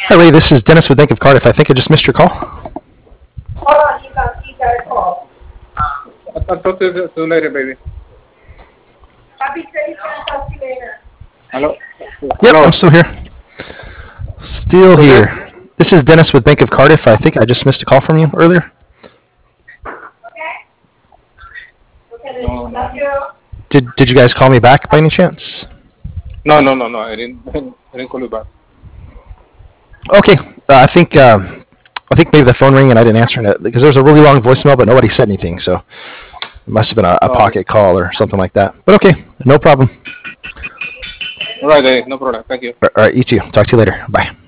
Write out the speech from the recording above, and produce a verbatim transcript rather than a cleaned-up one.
Hi, Ray. This is Dennis with Bank of Cardiff. I think I just missed your call. Hold on, you got, you got a call. I'll talk to you soon later, baby. Bobby said he's gonna talk to you later. Hello? Yep, Hello? I'm still here. Still here. This is Dennis with Bank of Cardiff. I think I just missed a call from you earlier. Okay? Okay, No, then, no. love you. Did Did you guys call me back by any chance? No, no, no, no. I didn't. I didn't call you back. Okay. Uh, I think um, I think maybe the phone rang and I didn't answer it because there was a really long voicemail, but nobody said anything. So it must have been a, a Oh. pocket call or something like that. But okay, no problem. All right, eh, no problem. Thank you. All right, you too. Talk to you later. Bye.